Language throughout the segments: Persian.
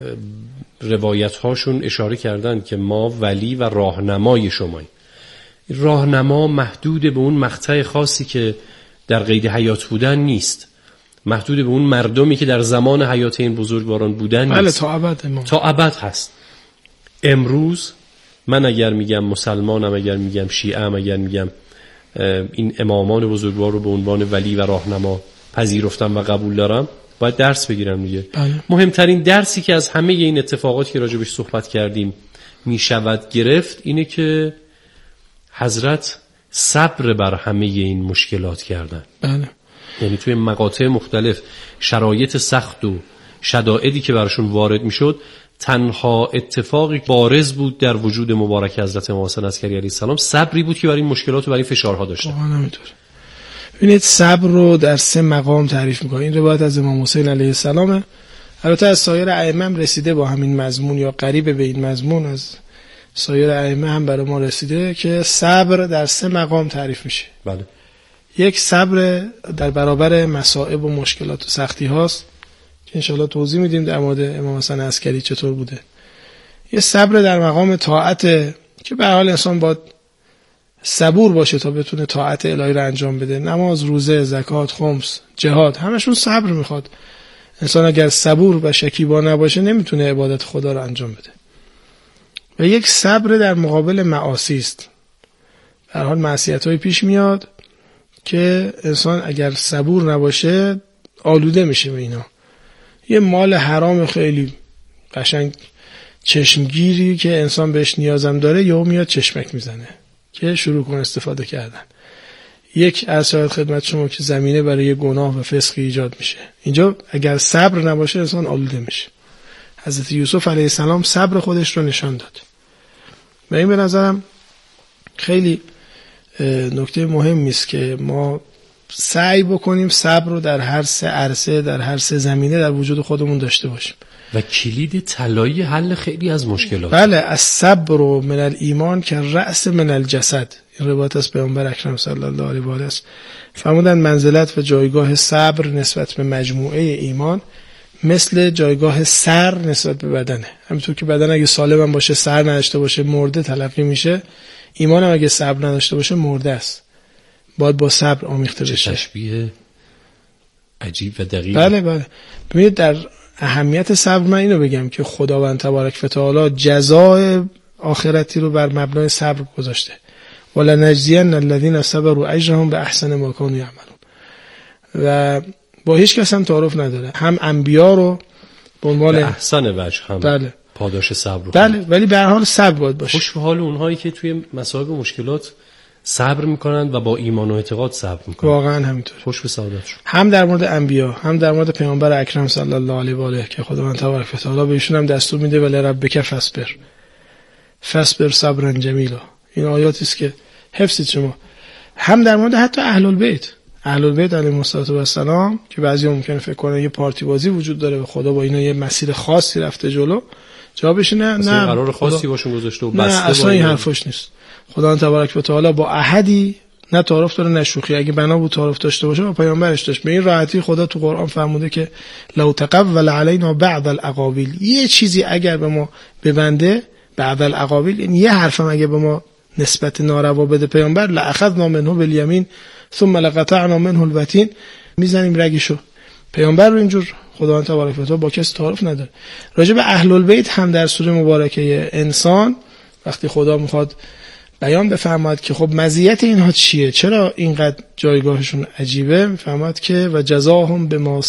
روایت هاشون اشاره کردن که ما ولی و راهنمای شماییم. راهنما محدود به اون مقطع خاصی که در قید حیات بودن نیست، محدود به اون مردمی که در زمان حیات این بزرگواران بودن نیست. بله، تا ابد امام، تا ابد هست. امروز من اگر میگم مسلمانم، اگر میگم شیعه‌ام، اگر میگم این امامان بزرگوار رو به عنوان ولی و راهنما پذیرفتم و قبول دارم، باید درس بگیرم دیگه. بله. مهمترین درسی که از همه این اتفاقاتی که راجبش صحبت کردیم میشود گرفت اینه که حضرت صبر بر همه این مشکلات کردن. بله. یعنی توی مقاطع مختلف شرایط سخت و شدائدی که براشون وارد میشد، تنها اتفاقی بارز بود در وجود مبارک حضرت امام حسین عسکری علیه السلام صبری بود که برای این مشکلات و برای این فشارها داشتن. واقعا همینطور. ببینید صبر رو در 3 مقام تعریف می‌کنه. این روایت از امام حسین علیه السلام، البته از سایر ائمه هم رسیده با همین مضمون یا قریب به این مضمون، از سایر ائمه هم برای ما رسیده که صبر در 3 مقام تعریف میشه. بله. یک صبر در برابر مصائب و مشکلات و سختی هاست که انشاءالله توضیح میدیم در مورد امام حسین عسکری چطور بوده. یه صبر در مقام طاعت که به هر حال انسان باید صبور باشه تا بتونه طاعت الهی رو انجام بده. نماز، روزه، زکات، خمس، جهاد، همشون صبر میخواد. انسان اگر صبور و شکیبا نباشه نمیتونه عبادت خدا رو انجام بده. و یک صبر در مقابل معاصی است. به هر حال معصیت‌های پیش میاد که انسان اگر صبور نباشه آلوده میشه به اینا. یه مال حرام خیلی قشنگ چشمگیری که انسان بهش نیازم داره یهو میاد چشمک میزنه که شروع کن استفاده کردن. یک ارشاد خدمت شما که زمینه برای گناه و فسقی ایجاد میشه. اینجا اگر صبر نباشه انسان آلوده میشه. حضرت یوسف علیه السلام صبر خودش رو نشان داد. و این به نظرم خیلی نکته مهمی است که ما سعی بکنیم صبر رو در هر 3 عرصه، در هر 3 زمینه در وجود خودمون داشته باشیم. و کلید طلایی حل خیلی از مشکلات. بله، الصبر من الایمان که رأس من الجسد. این روایت از پیامبر اکرم صلی الله علیه و آله است. فرمودن منزلت و جایگاه صبر نسبت به مجموعه ایمان مثل جایگاه سر نسبت به بدنه. همینطور که بدن اگه سالم هم باشه، سر نداشته باشه، مرده تلقی میشه. ایمان هم اگه صبر نداشته باشه مرده است. باید با صبر آمیخته بشه. تشبیه عجیب و دقیق. بله بله. ببینید در اهمیت صبر من اینو بگم که خداوند تبارک و تعالی جزای آخرتی رو بر مبنای صبر گذاشته. ولنجزین الذین صبروا اجرهم باحسن ما کانوا یعملون. و با هیچ کس هم تعارف نداره. هم انبیا رو به عنوان احسن وجه هم بله پاداش صبر رو. بله، ولی به هر حال صبر باید باشه. خوش به حال اونهایی که توی مصائب و مشکلات صبر میکنن و با ایمان و اعتقاد صبر میکنن. واقعا همینطور. خوش به سعادتشون. هم در مورد انبیا، هم در مورد پیامبر اکرم صلی الله علیه و آله که خداوند تبارک و تعالی به ایشون هم دستور میده ولی ربک فاصبر صبرا جمیلا. این آیاتی است که حفظید شما. هم در مورد حتی اهل البیت علیهم السلام که بعضیا ممکنه فکر کنن یه پارتی بازی وجود داره و خدا با اینا یه مسیر خاصی رفته جلو. جوابش نه قرار خاصی باشون گذاشته و بسته. نه اصلا این حرفش نیست. خداوند تبارک و تعالی با احدی نه تعارف داره نه شوخی. اگه بنا بود تعارف داشته باشه با پیامبرش داشت. به این راحتی خدا تو قرآن فرموده که لو تقول علینا بعض الاقاویل، یه چیزی اگر به ما ببنده، بعض الاقاویل این یه حرفم اگه به ما نسبت ناروا بده پیامبر، لاخذنا منه بالیمین ثم لقطعنا منه الوتین، میزنیم رگشو. پیامبر رو اینجور خداوند تبارک و تعالی با کسی تعارف نداره. راجع به اهل البیت هم در سوره مبارکه انسان وقتی خدا میخواد بیان بفرماد که خب مزیت اینها چیه، چرا اینقدر جایگاهشون عجیبه، میفرماد که و جزاهم بما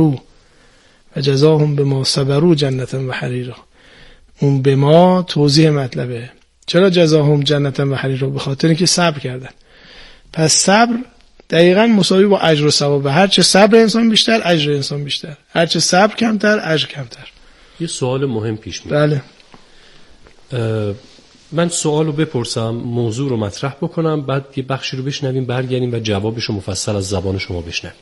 صبروا جنتا و حریرا. اون به ما توضیح مطلبه. چرا جزاهم جنتا و حریرا؟ به خاطر اینکه صبر کردن. پس صبر دقیقاً مساوی با اجر و ثواب. هر چه صبر انسان بیشتر، اجر انسان بیشتر. هر چه صبر کمتر، اجر کمتر. یه سوال مهم پیش میاد. بله. من سوال رو بپرسم، موضوع رو مطرح بکنم، بعد یه بخشی رو بشنویم، برگردیم و جوابش رو مفصل از زبان شما بشنویم.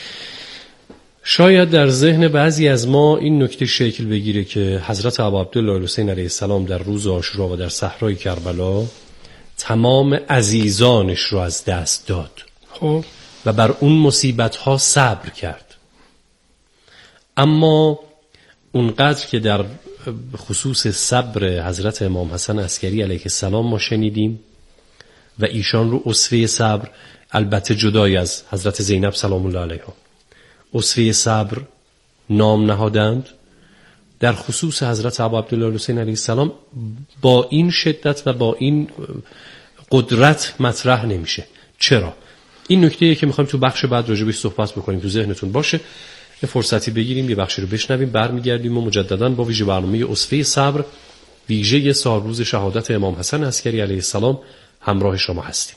شاید در ذهن بعضی از ما این نکته شکل بگیره که حضرت ابا عبدالله الحسین علیه السلام در روز عاشورا و در صحرای کربلا تمام عزیزانش رو از دست داد. خب و بر اون مصیبت‌ها صبر کرد. اما اونقدر که در خصوص صبر حضرت امام حسن عسکری علیه السلام ما شنیدیم و ایشان رو اسوه صبر، البته جدای از حضرت زینب سلام الله علیها، اسوه صبر نام نهادند، در خصوص حضرت ابو عبدالله الحسین علیه السلام با این شدت و با این قدرت مطرح نمیشه. چرا؟ این نکته‌ایه که میخوایم تو بخش بعد راجع بهش صحبت بکنیم، تو ذهنتون باشه. یه فرصتی بگیریم، یه بخشی رو بشنویم، برمیگردیم و مجدداً با ویژه برنامه اسوه صبر، ویژه سالروز شهادت امام حسن عسکری علیه السلام همراه شما هستیم.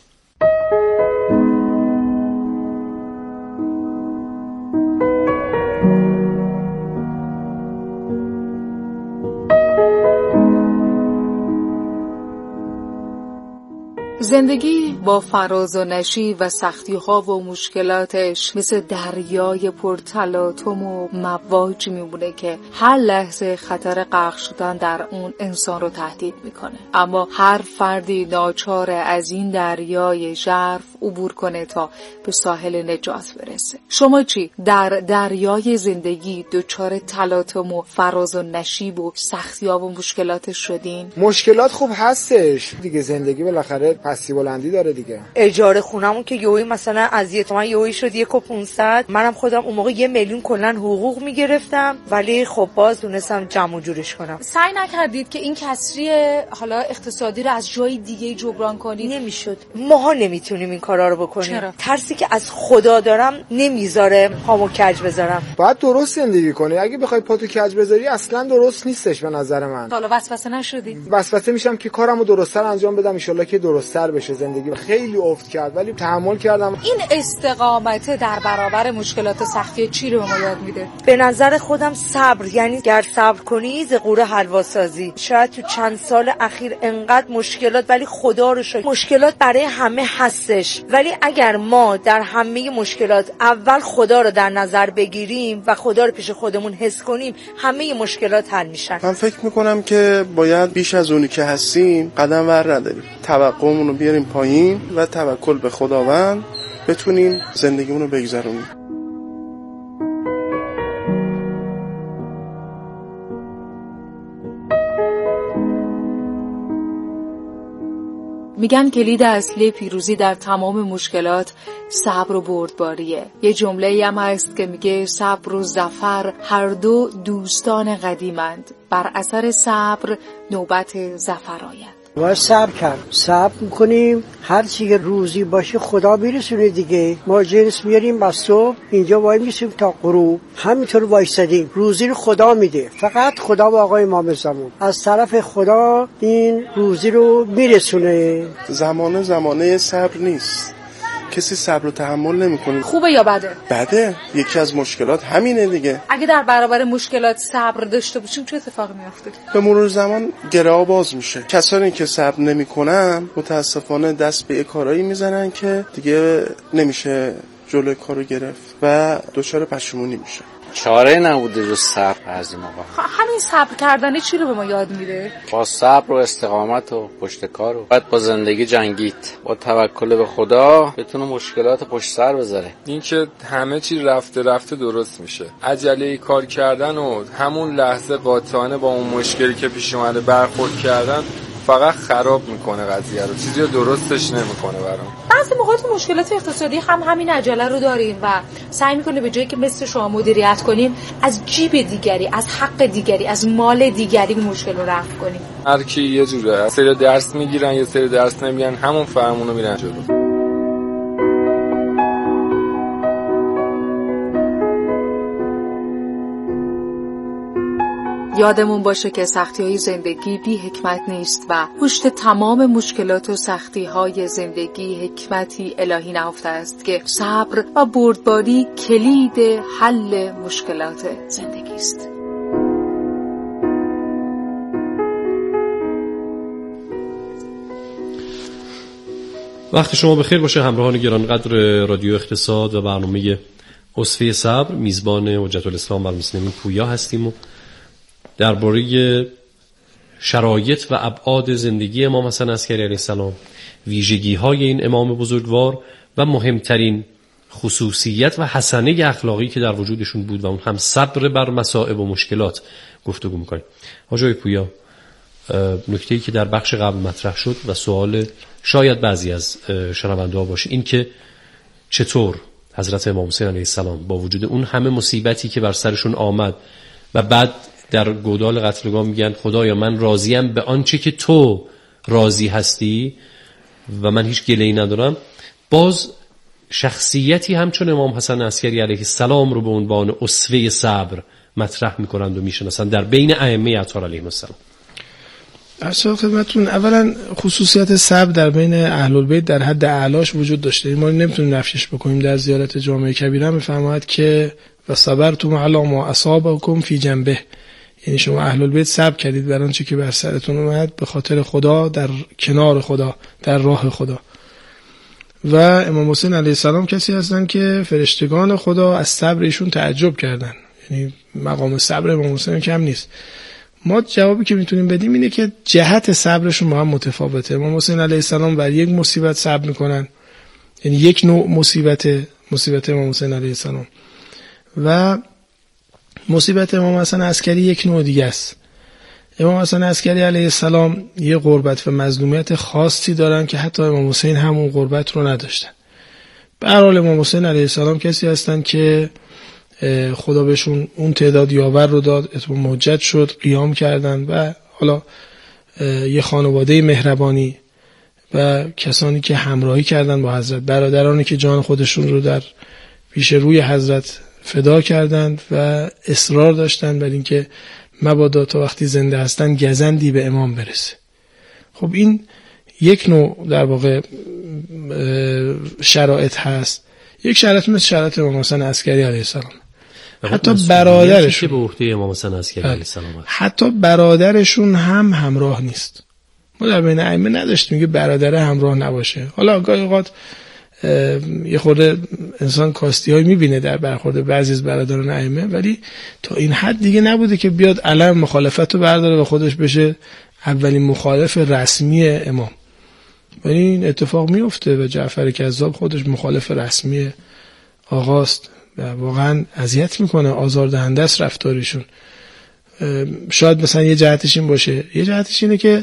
زندگی با فراز و نشیب و سختی‌ها و مشکلاتش مثل دریای پرتلاطم و مواج میمونه که هر لحظه خطر غرق شدن در اون انسان رو تهدید میکنه، اما هر فردی ناچاره از این دریای ژرف عبور کنه تا به ساحل نجات برسه. شما چی؟ در دریای زندگی دچار تلاطم و فراز و نشیب و سختی‌ها و مشکلاتش شدین؟ مشکلات خوب هستش دیگه، زندگی بالاخره پستی بلندی داره دیگه. اجاره خونمون که یوهی مثلا از یه تومن یوهی شد 1,500,000. منم خودم اون موقع 1,000,000 کلا حقوق میگرفتم، ولی خب باز دونستم جمع و جورش کنم. سعی نکردید که این کسری حالا اقتصادی رو از جای دیگه جبران کنید؟ نمیشد. ماها نمیتونیم این کارا رو بکنیم. چرا؟ ترسی که از خدا دارم نمیذاره پامو کج بذارم. باید درست زندگی کنی. اگه بخوای پاتو کج بذاری اصلا درست نیستش به نظر من. حالا وسوسه نشدی؟ وسوسه میشم که کارمو درست‌تر انجام بدم، ان شاءالله که درست‌تر بشه. زندگی خیلی افت کرد ولی تحمل کردم. این استقامت در برابر مشکلات سختی چی رو ما یاد میده؟ به نظر خودم صبر، یعنی گر صبر کنی ز قوره حلوا سازی. شاید تو چند سال اخیر انقدر مشکلات، ولی خدا رو شکر مشکلات برای همه هستش، ولی اگر ما در همه مشکلات اول خدا رو در نظر بگیریم و خدا رو پیش خودمون حس کنیم، همه مشکلات حل میشن. من فکر میکنم که باید بیش از اونی که هستیم قدم ور نداریم، توقعمون رو بیاریم پایین و توکل به خداوند بتونیم زندگیمون رو بگذرونیم. میگن کلید اصلی پیروزی در تمام مشکلات صبر و بردباریه. یه جمله‌ای هم هست که میگه صبر و ظفر هر دو دوستان قدیمند، بر اثر صبر نوبت ظفر آید. باید صبر کرد. صبر میکنیم، هر چی که روزی باشه خدا میرسونه دیگه. ما جنس میاریم از صبح اینجا وای میسیم تا غروب، همینطور وایسادیم. روزی رو خدا میده، فقط خدا و آقای امام زمان از طرف خدا این روزی رو میرسونه. زمانه صبر نیست، کسی صبر و تحمل نمیکنه. خوبه یا بده؟ بده. یکی از مشکلات همینه دیگه. اگه در برابر مشکلات صبر داشته باشیم چه اتفاقی میفته؟ به مرور زمان گره باز میشه. کسانی که صبر نمیکنن متاسفانه دست به کارایی میزنن که دیگه نمیشه جلوی کارو گرفت و دچار پشیمونی میشه. چاره نبوده جز صبر. از این موقع همین صبر کردن چی رو به ما یاد میده؟ با صبر و استقامت و پشت کار و باید با زندگی جنگید، با توکل به خدا بتونه مشکلات پشت سر بذاره. این که همه چی رفته درست میشه، عجله کار کردن و همون لحظه قاطعانه با اون مشکلی که پیش اومده برخورد کردن فقط خراب میکنه قضیه رو، چیزی رو درستش نمیکنه برام. بعضی موقع تو مشکلات اقتصادی هم همین عجله رو داریم و سعی میکنه به جایی که مثل شما مدیریت کنیم از جیب دیگری، از حق دیگری، از مال دیگری مشکل رو رفع کنیم. هر کی یه جوره، سری درس میگیرن یه سری درس نمیگیرن، همون فرمونو میرن جلو. یادمون باشه که سختی‌های زندگی بی حکمت نیست و پشت تمام مشکلات و سختی‌های زندگی حکمتی الهی نهفته است که صبر و بردباری کلید حل مشکلات زندگی است. وقت شما بخیر باشه همراهان گرانقدر رادیو اقتصاد و برنامه اسوه صبر. میزبان حجت الاسلام و المسلمین پویا هستیم و درباره شرایط و ابعاد زندگی امام حسن عسکری علیه السلام، ویژگی‌های این امام بزرگوار و مهمترین خصوصیت و حسنه اخلاقی که در وجودشون بود و اون هم صبر بر مصائب و مشکلات گفتگو میکنیم. حاجی پویا، نکته‌ای که در بخش قبل مطرح شد و سوال شاید بعضی از شنونده‌ها باشه، این که چطور حضرت امام حسین علیه السلام با وجود اون همه مصیبتی که بر سرشون آمد و بعد در گودال قتلگاه میگن خدایا من راضیم به آنچه که تو راضی هستی و من هیچ گله‌ای ندارم، باز شخصیتی همچون امام حسن عسکری علیه السلام رو به عنوان اسوه صبر مطرح میکنند و میشناسن در بین ائمه اطهار علیهم السلام. اصلا خدمتتون اولا خصوصیت صبر در بین اهل البیت در حد اعلاش وجود داشته. ما نمیتونیم نفیش بکنیم. در زیارت جامع کبیره میفرماید که و صبرتم علی ما اصابکم فی جنبه، یعنی شما اهل البیت صبر کردید بر آنچه که بر سرتون اومد به خاطر خدا، در کنار خدا، در راه خدا. و امام حسین علیه السلام کسی هستن که فرشتگان خدا از صبر ایشون تعجب کردن، یعنی مقام صبر امام حسین کم نیست. ما جوابی که میتونیم بدیم اینه که جهت صبرشون با هم متفاوته. امام حسین علیه السلام بر یک مصیبت صبر میکنن، یعنی یک نوع مصیبت امام حسین علیه السلام، و مصیبت امام حسن عسکری یک نوع دیگه است. امام حسن عسکری علیه السلام یه غربت و مظلومیت خاصی دارن که حتی امام حسین همون غربت رو نداشتن. به هر حال امام حسین علیه السلام کسی هستن که خدا بهشون اون تعداد یاور رو داد، اتمام حجت شد، قیام کردن و حالا یه خانواده مهربانی و کسانی که همراهی کردن با حضرت، برادرانی که جان خودشون رو در پیش روی حضرت فدا کردند و اصرار داشتن بر اینکه مبادا تا وقتی زنده هستن گزندی به امام برسه. خب این یک نوع در واقع شرایط هست. یک شرایط مثل شرایط امام حسن عسکری علیه السلام، حتی برادرشون که به عهده امام حسن عسکری علیه السلام، حتی برادرشون هم همراه نیست. ما در بین ائمه نداشتیم که برادر همراه نباشه. حالا گاهی اوقات یه خورده انسان کاستی‌هایی می‌بینه در برخورد بعضی از برادران ائمه، ولی تا این حد دیگه نبوده که بیاد علم مخالفت رو برداره و خودش بشه اولین مخالف رسمی امام. ولی این اتفاق میفته و جعفر کذاب خودش مخالف رسمی آقاست و واقعا اذیت میکنه، آزاردهنده است رفتارشون. شاید مثلا یه جهتش این باشه، یه جهتش اینه که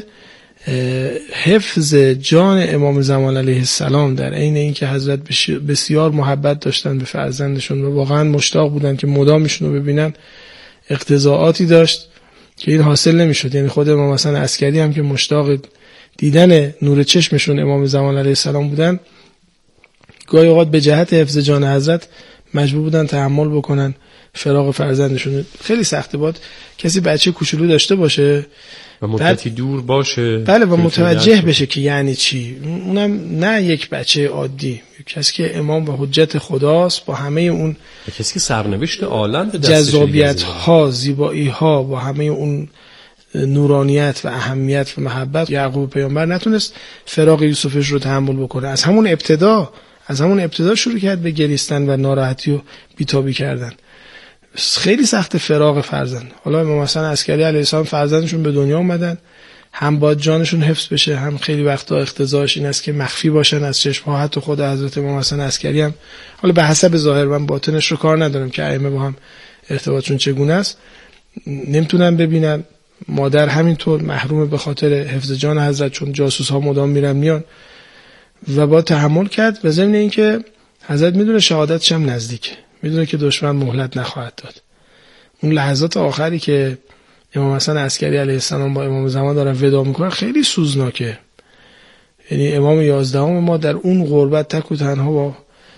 حفظ جان امام زمان علیه السلام در عین اینکه حضرت بسیار محبت داشتن به فرزندشون و واقعا مشتاق بودن که مدامشون رو ببینن، اقتضاعاتی داشت که این حاصل نمیشد. یعنی خود امام حسن عسکری هم که مشتاق دیدن نور چشمشون امام زمان علیه السلام بودن، گاهی اوقات به جهت حفظ جان حضرت مجبور بودن تحمل بکنن فراق فرزندشون. خیلی سخته بود کسی بچه کوچولو داشته باشه و مدتی دور باشه، بله، و متوجه بشه که یعنی چی. اونم نه یک بچه عادی، کسی که امام و حجت خداست، با همه اون کسی که سرنوشت عالم به دستش، جذابیت ها، زیبایی ها، با همه اون نورانیت و اهمیت و محبت. یعقوب پیامبر نتونست فراق یوسفش رو تحمل بکنه. از همون ابتدا شروع کرد به گریستن و ناراحتی و بیتابی کردن. خیلی سخت فراق فرزند. حالا امام حسن عسکری علیه السلام فرزندشون به دنیا اومدن، هم باید جانشون حفظ بشه، هم خیلی وقتا اقتضاعش این است که مخفی باشن از چشم‌ها. حتی خود حضرت امام حسن عسکری هم، حالا به حسب ظاهر، من باطنش رو کار ندارم که ائمه با هم ارتباطشون چگونه است، نمیتونن ببینن. مادر همینطور محرومه به خاطر حفظ جان حضرت، چون جاسوس‌ها مدام میرن میان و با تحمل کرد. و ضمن اینکه حضرت میدونه شهادتش هم نزدیکه، میدونه که دشمن مهلت نخواهد داد. اون لحظات آخری که امام حسن عسکری علیه السلام با امام زمان دارن ودا میکنن خیلی سوزناکه. یعنی امام 11 ما در اون غربت تک و تنها با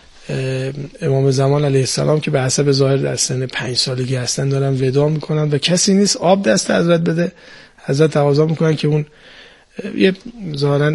امام زمان علیه السلام که به حسب ظاهر در سن 5 سالگی هستن دارن ودا میکنن و کسی نیست آب دست حضرت بده. حضرت تقاضا میکنن که اون یه ظاهرا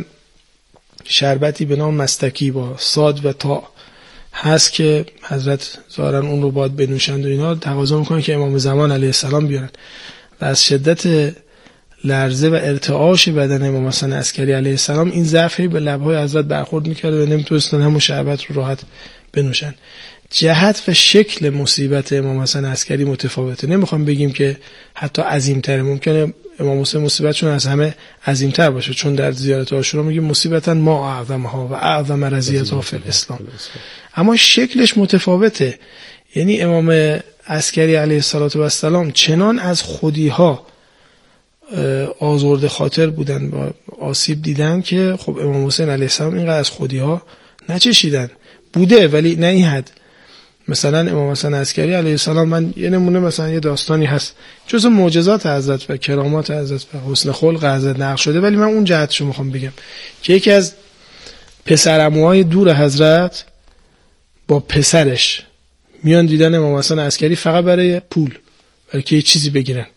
شربتی به نام مستکی با صاد و تا هست که حضرت ظاهرا اون رو باید بنوشند و اینا، تقاضا میکنن که امام زمان علیه السلام بیارن. و از شدت لرزه و ارتعاش بدن امام حسن عسکری علیه السلام این ضعفی به لبهای حضرت برخورد میکرد و نمیتونستن همون شربت رو راحت بنوشن. جهت و شکل مصیبت امام حسن عسکری متفاوته. نمیخوام بگیم که حتی عظیم‌تره، ممکنه امام حسین مصیبتشون از همه عظیم‌تر باشه، چون در زیارت عاشورا میگه مصیبتاً ما اعظمها و اعظم رضیتها فی الاسلام. اما شکلش متفاوته. یعنی امام عسکری علیه السلام چنان از خودی‌ها آزرده خاطر بودن و آسیب دیدن که خب امام حسین علیه السلام اینقدر از خودی‌ها نچشیدن. بوده ولی نه این حد. مثلا امام حسین عسکری علیه السلام، من یه نمونه، مثلا یه داستانی هست جزء معجزات حضرت و کرامات حضرت و حسن خلق حضرت نقل شده، ولی من اون جهتشو میخوام بگم که یکی از پسرعموهای دور حضرت با پسرش میان دیدن امام حسین عسکری فقط برای پول، برای که یه چیزی بگیرن،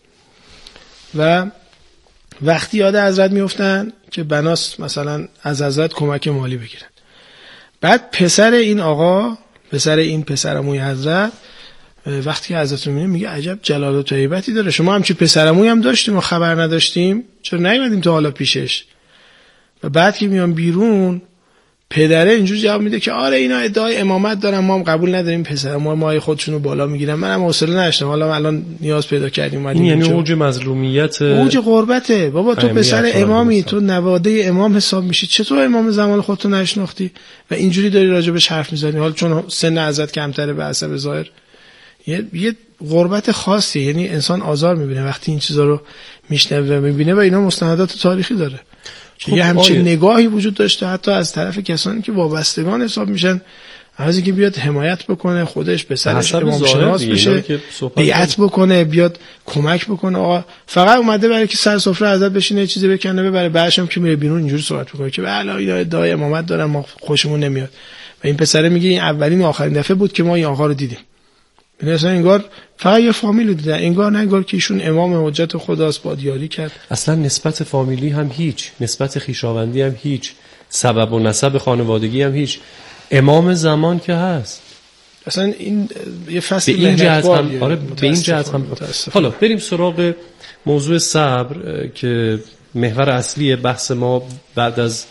و وقتی یاد حضرت میفتن که بناس مثلا از حضرت کمک مالی بگیرن. بعد پسر این آقا، پسر این پسرعموی حضرت، وقتی حضرت رو میگه عجب جلال و طیبتی داره، شما همچی پسرعموی هم داشتیم و خبر نداشتیم، چرا نیومدیم تا حالا پیشش؟ و بعد که میان بیرون، پدره اینجوری جواب میده که آره اینا ادعای امامت دارن، ما هم قبول نداریم، پسرعمو مای خودشونو بالا میگیرن، منم حوصله نداشتم، حالا الان نیاز پیدا کردیم اومدیم. این یعنی اوج مظلومیت، اوج غربته. بابا تو پسر امامی، تو نواده امام حساب میشی، چطور امام زمان خودتو نشناختی و اینجوری داری راجبش حرف میزنی؟ حالا چون سن حضرت کمتره به حسب ظاهر یه غربت خاصی، یعنی انسان آزار میبینه وقتی این چیزا رو میشنوه و میبینه، و اینا مستندات تاریخی داره که یه همچین نگاهی وجود داشته حتی از طرف کسانی که وابستگان حساب میشن، از اینکه بیاد حمایت بکنه، خودش به سرش امام شناس بشه، بیعت بکنه، بیاد کمک بکنه. آقا فقط اومده برای که سر سفره حضرت بشینه، چیزی بکنه ببره، بعدش هم که میره بیرون اینجوری صحبت میکنه که بله اینا ادعای امامت دارن، ما خوشمون نمیاد. و این پسره میگه این اولین و آخرین دفعه بود که ما این آقا رو دیدیم. مثلا انگار فقط یه فامیل دیدن، انگار نه انگار که ایشون امام حجت خداست، بادیاری کرد. اصلا نسبت فامیلی هم هیچ، نسبت خویشاوندی هم هیچ، سبب و نسب خانوادگی هم هیچ. امام زمان که هست. اصلا این یه فصل به این جهت هم، آره به این جهت هم. حالا بریم سراغ موضوع صبر که محور اصلی بحث ما بعد از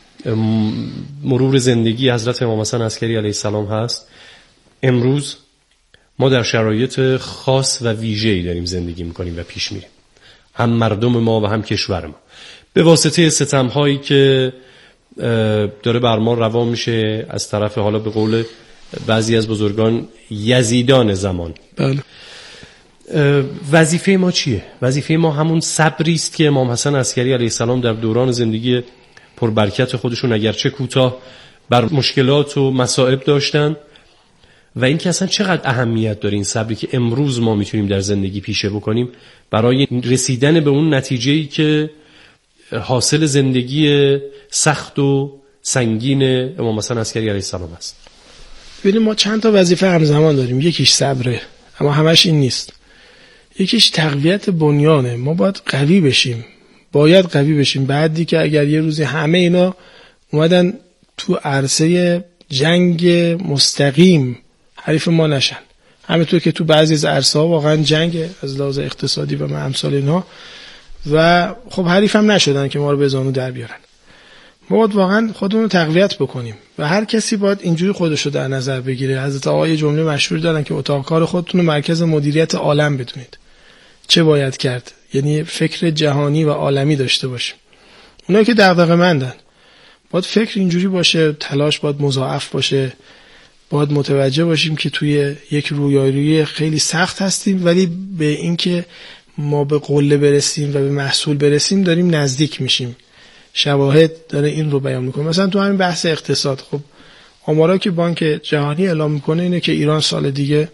مرور زندگی حضرت امام حسین عسکری علیه السلام هست. امروز ما در شرایط خاص و ویژه‌ای داریم زندگی می‌کنیم و پیش میریم، هم مردم ما و هم کشور ما، به واسطه ستم‌هایی که داره بر ما روا میشه از طرف، حالا به قول بعضی از بزرگان، یزیدان زمان. بله. وظیفه ما چیه؟ وظیفه ما همون صبری است که امام حسین عسکری علیه السلام در دوران زندگی پربرکت خودشون اگرچه کوتاه بر مشکلات و مصائب داشتن، و این که اصلا چقدر اهمیت داره این صبری که امروز ما میتونیم در زندگی پیشه بکنیم برای رسیدن به اون نتیجه‌ای که حاصل زندگی سخت و سنگین امام حسین عسکری علیه السلام است. ببینید ما چند تا وظیفه همزمان داریم. یکیش صبره، اما همش این نیست. یکیش تقویت بنیانه. ما باید قوی بشیم. بعدی که اگر یه روزی همه اینا اومدن تو عرصه جنگ مستقیم حریف ما نشن، همینطور که تو بعضی از عرصه‌ها واقعا جنگ از لحاظ اقتصادی و امثال اینها، و خب حریف هم نشدن که ما رو به زانو در بیارن. ما باید واقعا خودمون رو تقویت بکنیم و هر کسی باید اینجوری خودش رو در نظر بگیره. حضرت آقا جمله مشهور دارن که اتاق کار خودتون رو مرکز مدیریت عالم بدونید. چه باید کرد؟ یعنی فکر جهانی و عالمی داشته باشیم. اونایی که دغدغه‌مندن باید فکر اینجوری باشه، تلاش باید مضاعف باشه، باید متوجه باشیم که توی یک رویارویی خیلی سخت هستیم، ولی به اینکه ما به قله برسیم و به محصول برسیم داریم نزدیک میشیم. شواهد داره این رو بیان میکنه. مثلا تو همین بحث اقتصاد، خب آمارا که بانک جهانی اعلام میکنه اینه که ایران سال دیگه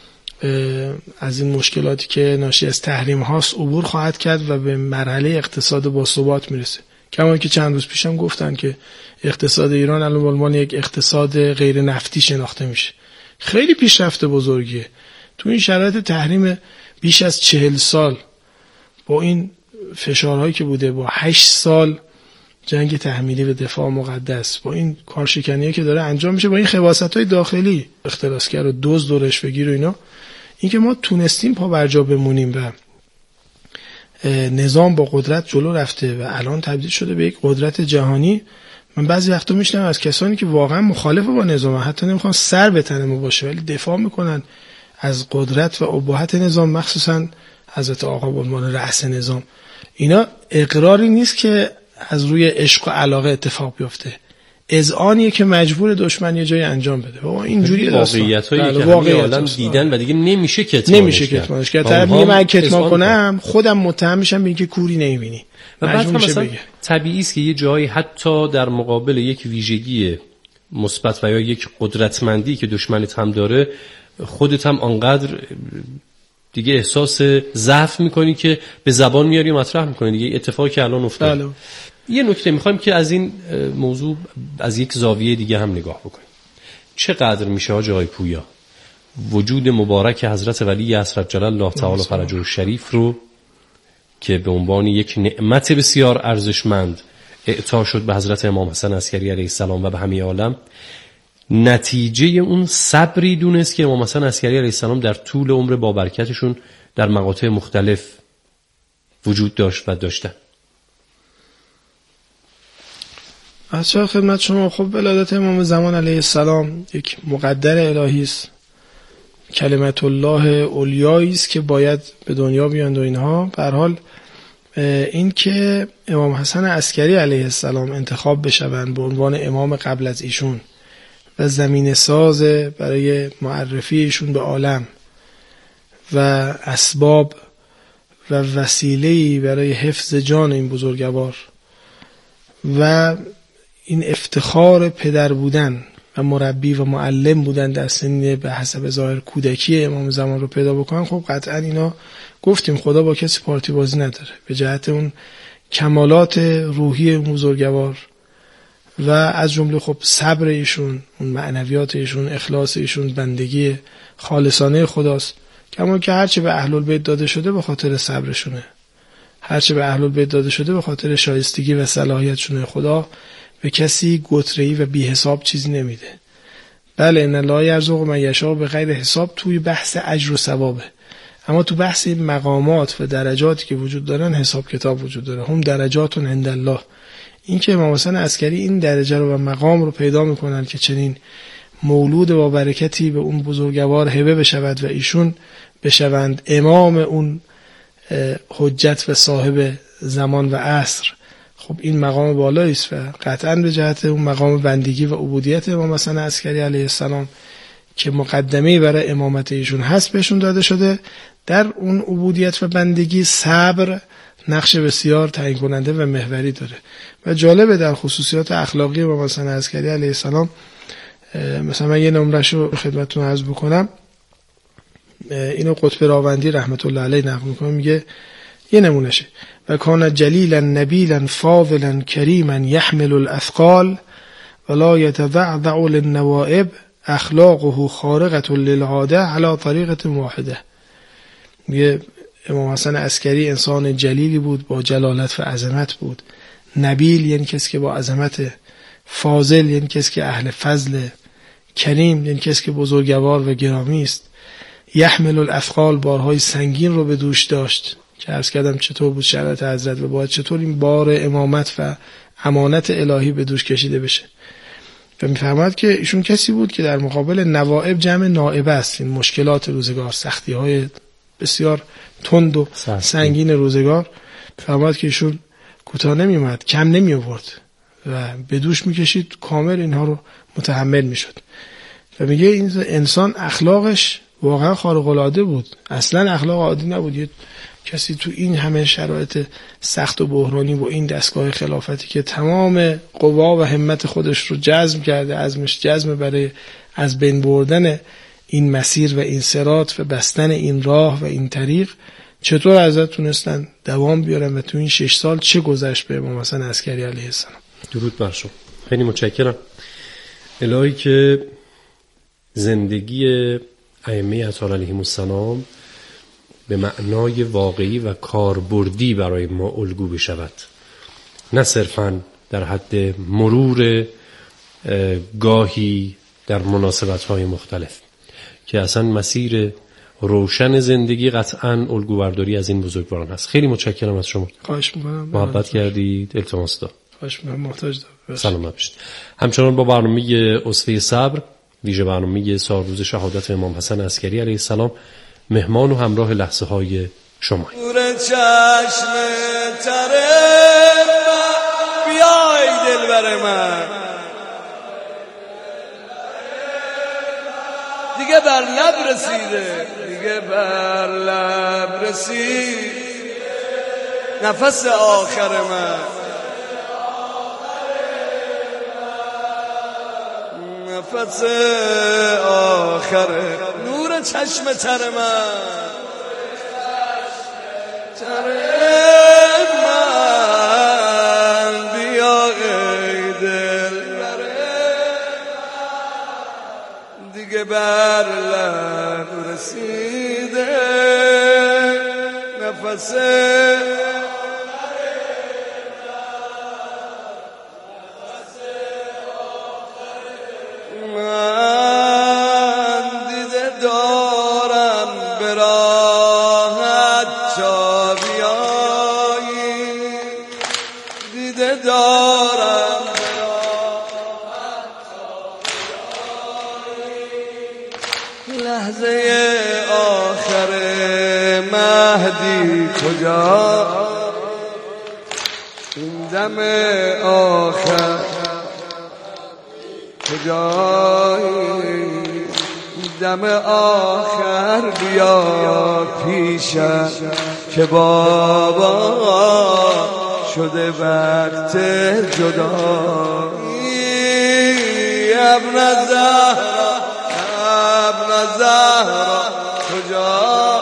از این مشکلاتی که ناشی از تحریم هاست عبور خواهد کرد و به مرحله اقتصاد با ثبات میرسه. کما که چند روز پیشم گفتن که اقتصاد ایران الان به عنوان یک اقتصاد غیر نفتی شناخته میشه. خیلی پیشرفت بزرگیه. تو این شرایط تحریم بیش از 40 سال با این فشارهایی که بوده، با 8 سال جنگ تحمیلی و دفاع مقدس، با این کارشکنیه که داره انجام میشه، با این خباثت‌های داخلی، اختلاسگر و دزد و رشوه‌گیر و اینا، این که ما تونستیم پا برجا بمونیم و نظام با قدرت جلو رفته و الان تبدیل شده به یک قدرت جهانی. من بعضی وقتا میشنم از کسانی که واقعا مخالف با نظام، حتی نمیخوان سر به تن ما باشه، ولی دفاع میکنن از قدرت و اباحت نظام، مخصوصا حضرت آقا به عنوان رأس نظام، اینا اقراری نیست که از روی عشق و علاقه اتفاق بیفته، اذعانیه که مجبور دشمن یه جای انجام بده. بابا اینجوری واقعیتایی که همه عالم دیدن و دیگه نمیشه کتمانش کرد. طرف میگه من کتمان کنم خودم متهم میشم به اینکه کوری نمیبینی. و بعد مثلا طبیعی است که یه جایی حتی در مقابل یک ویژگی مثبت و یا یک قدرتمندی که دشمنت هم داره، خودت هم آنقدر دیگه احساس ضعف میکنی که به زبان میاری و مطرح میکنی. دیگه اتفاقی که الان افتاد. یه نکته میخوایم که از این موضوع از یک زاویه دیگه هم نگاه بکنیم. چقدر میشه حاج آقای پویا وجود مبارک حضرت ولی عصر جلال الله تعالی فرجه الشریف رو که به عنوان یک نعمت بسیار ارزشمند اعطا شد به حضرت امام حسن عسکری علیه السلام و به همه عالم، نتیجه اون صبری دونست که امام حسن عسکری علیه السلام در طول عمر با برکتشون در مقاطع مختلف وجود داشت و داشتن. بچه‌ها خدمت شما، خب ولادت امام زمان علیه السلام یک مقدر الهی است، کلمت الله علیایی است که باید به دنیا بیاند و اینها. به هر حال این که امام حسن عسکری علیه السلام انتخاب بشوند به عنوان امام قبل از ایشون و زمینه ساز برای معرفی ایشون به عالم و اسباب و وسیله‌ای برای حفظ جان این بزرگوار و این افتخار پدر بودن و مربی و معلم بودن در سن به حسب ظاهر کودکی امام زمان رو پیدا بکنن، خب قطعا اینا گفتیم خدا با کسی پارتی بازی نداره. به جهت اون کمالات روحی اون بزرگوار و از جمله خب صبر ایشون، اون معنویات ایشون، اخلاص ایشون، بندگی خالصانه خداست. کما که هرچه به اهل البیت داده شده به خاطر صبرشونه، هرچه به اهل البیت داده شده به خاطر شایستگی و صلاحیتشونه. خدا به کسی گتره‌ای و بی حساب چیزی نمیده. بله ان الله یرزق من یشاء به غیر حساب توی بحث اجر و ثوابه، اما تو بحث مقامات و درجاتی که وجود دارن حساب کتاب وجود داره. هم درجات عند الله. این که امام حسن عسکری این درجه رو و مقام رو پیدا میکنن که چنین مولود با برکتی به اون بزرگوار هبه بشود و ایشون بشوند امام اون حجت و صاحب زمان و عصر، خب این مقام بالایی است و قطعا به جهت اون مقام بندگی و عبودیت امام حسن عسکری علیه السلام که مقدمه‌ای برای امامت ایشون هست بهشون داده شده. در اون عبودیت و بندگی صبر نقش بسیار تعیین کننده و محوری داره و جالبه در خصوصیات اخلاقی امام حسن عسکری علیه السلام. مثلا من یه نمره‌شو خدمتتون عرض بکنم. اینو قطب راوندی رحمت الله علیه نقل میکنه، میگه یه نمونهشه: و کان جلیلا نبیلا فاضلا کریما یحمل الاثقال ولا یتضعضع للنوائب اخلاقه خارقه للعاده على طریقه واحده. میگه امام حسن عسکری انسان جلیلی بود، با جلالت و عظمت بود. نبیل یعنی کسی که با عظمت، فاضل یعنی کسی که اهل فضل، کریم یعنی کسی که بزرگوار و گرامی است. یحمل الاثقال بارهای سنگین رو به دوش داشت که عرض کردم چطور بود شرایط حضرت و باید چطور این بار امامت و امانت الهی به دوش کشیده بشه. و میفهمد که ایشون کسی بود که در مقابل نوائب جمع نائبه است، این مشکلات روزگار، سختی های بسیار تند و سنگین روزگار، فهمد که ایشون کوتاه نمی اومد، کم نمی آورد و به دوش میکشید، کامل اینها رو متحمل میشد. و میگه این انسان اخلاقش واقعا خارق العاده بود، اصلا اخلاق عادی نبود. یه کسی تو این همه شرایط سخت و بحرانی با این دستگاه خلافتی که تمام قوا و همت خودش رو جزم کرده، عزمش جزم برای از بین بردن این مسیر و این صراط و بستن این راه و این طریق، چطور ازت تونستن دوام بیارن و تو این 6 سال چه گذشت به امام حسن عسکری علیه السلام. درود بر شما. خیلی متشکرم. الهی که زندگی ائمه اطهار علیهم السلام به معنای واقعی و کاربردی برای ما الگو بشود، نه صرفاً در حد مرور گاهی در مناسبت‌های مختلف، که اصلا مسیر روشن زندگی قطعاً الگوبرداری از این بزرگواران هست. خیلی متشکرم از شما. خواهش می‌کنم. محبت کردید. التماس دارم. خواهش می‌کنم. محتاج دارم. سلامت باشید. همچنان با برنامه اسوه صبر، ویژه برنامه سالروز شهادت امام حسن عسکری علیه السلام، مهمان و همراه لحظه های شمایید. نور چشم تره بیای دلبر من، دیگه بر لب رسیده، دیگه بر لب رسید نفس آخر من، نفس آخر نور چشم تر من، تر من بیا ای دلبر من، دیگه بر لب رسیده نفس لحظه آخر مهدی کجا، این دم آخر کجایی، دم آخر بیا پیشم که بابا شده وقت جدایی، ابن زهرا ابن زهرا کجا،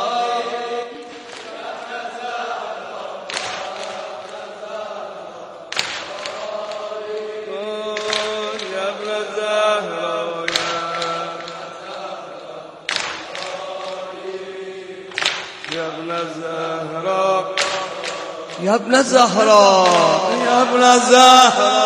یا ابن زهرا یا ابن زهرا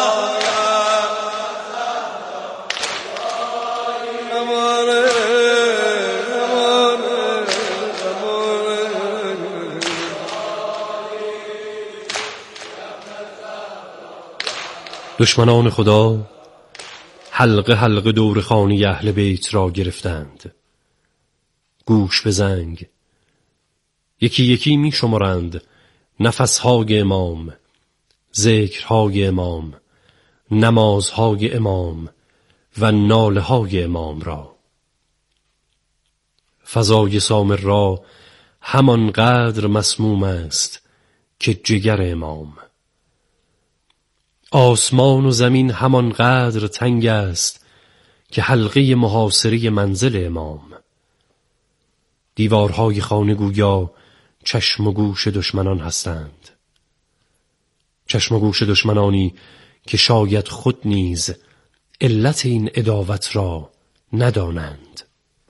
دشمنان خدا حلقه حلقه دور خانه اهل بیت را گرفتند. گوش به زنگ، یکی یکی می شمرند نفسهای امام، ذکرهای امام، نمازهای امام و نالهای امام را. فضای سامر را همان قدر مسموم است که جگر امام. آسمان و زمین همان قدر تنگ است که حلقه محاصره منزل امام. دیوارهای خانه گویا چشم و گوش دشمنان هستند، چشم و گوش دشمنانی که شاید خود نیز علت این عداوت را ندانند.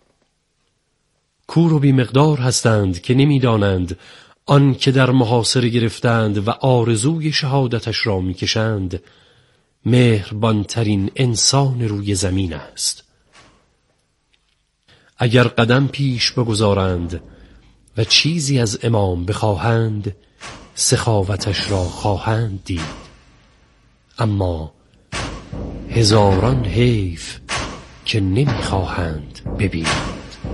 کور و بی مقدار هستند که نمیدانند آن که در محاصره گرفتند و آرزوی شهادتش را میکشند مهربانترین انسان روی زمین است. اگر قدم پیش بگذارند و چیزی از امام بخواهند سخاوتش را خواهند دید، اما هزاران حیف که نمیخواهند ببینند.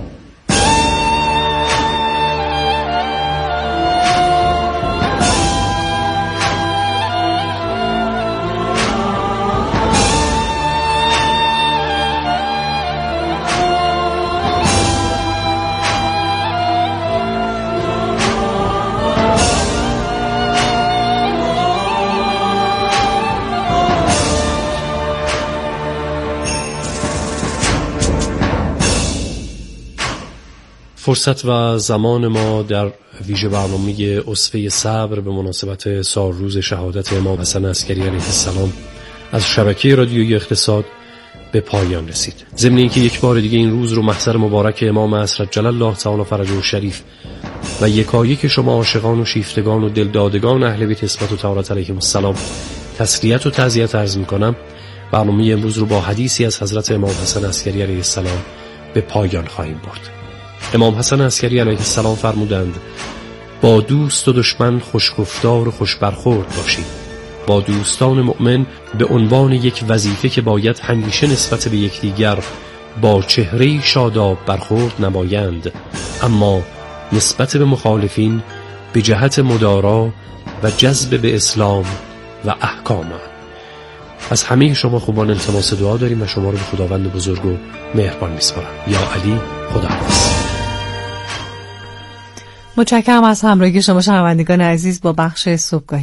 فرصت و زمان ما در ویژه برنامه اسوه صبر به مناسبت سالروز شهادت امام حسن عسکری علیه السلام از شبکه رادیویی اقتصاد به پایان رسید. ضمن اینکه یک بار دیگه این روز رو محضر مبارک امام عصر جل الله تعالی فرجه الشریف و یکایک شما عاشقان و شیفتگان و دلدادگان اهل بیت عصمت و طهارت علیهم السلام تسلیت و تعزیت عرض می‌کنم. برنامه امروز رو با حدیثی از حضرت امام حسن عسکری علیه السلام به پایان خواهیم برد. امام حسن عسکری علیه السلام فرمودند با دوست و دشمن خوشگفتار و خوش برخورد باشید. با دوستان مؤمن به عنوان یک وظیفه که باید همیشه نسبت به یکدیگر با چهره شاداب برخورد نمایند، اما نسبت به مخالفین به جهت مدارا و جذب به اسلام و احکام. از همه شما خوبان التماس دعا داریم و شما رو به خداوند بزرگ و مهربان میسپارم. یا علی، خداحافظ. متشکرم از همراهی شما شنوندگان عزیز با بخش صبحگاهی.